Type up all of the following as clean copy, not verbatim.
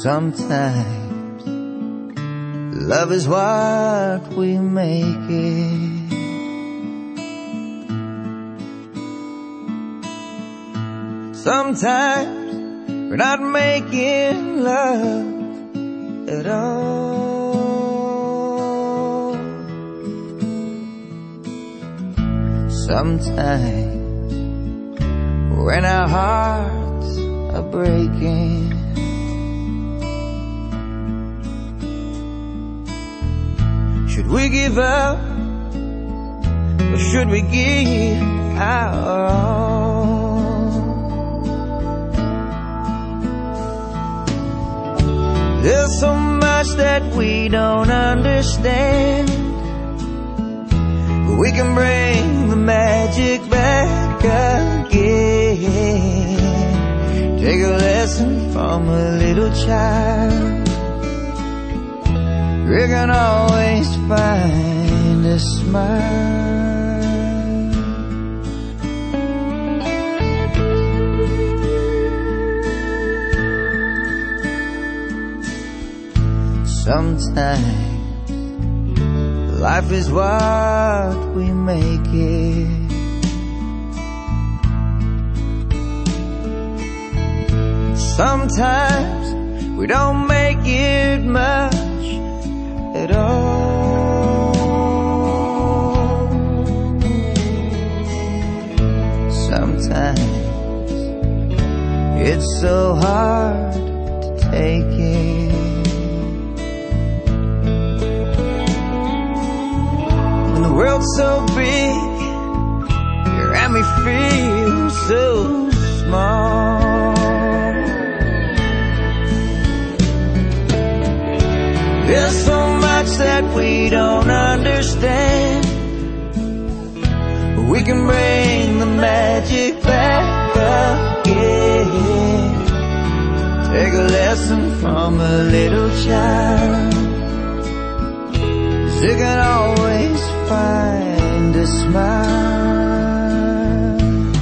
Sometimes love is what we make it. Sometimes we're not making love at all. Sometimes when our hearts are breaking, should we give up, or should we give our all? There's so much that we don't understand, but we can bring the magic back again. Take a lesson from a little child. We can always find a smile. Sometimes life is what we make it. Sometimes we don't make it much at all. Sometimes it's so hard to take it. When the world's so big, you and me feel so small. There's so much that we don't understand, but we can bring the magic back again. Take a lesson from a little child, 'cause you can always find a smile.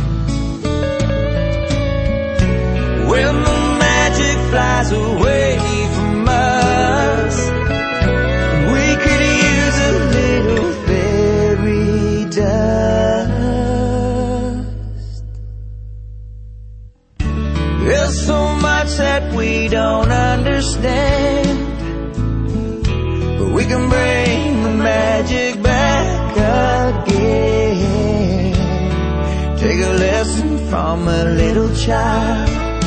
When the magic flies away from us, we could use a little fairy dust. There's so much that we don't understand, but we can bring the magic back again. Take a lesson from a little child,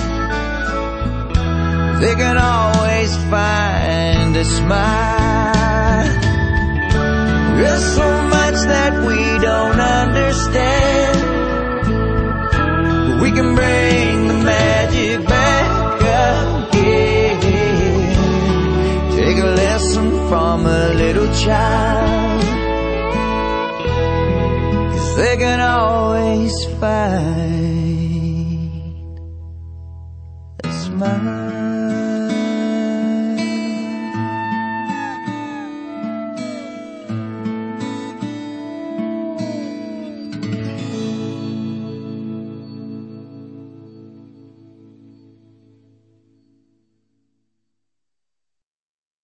they can always find a smile. There's so much that we don't understand, but we can bring the magic back again. Take a lesson from a little child, 'cause they can always find a smile.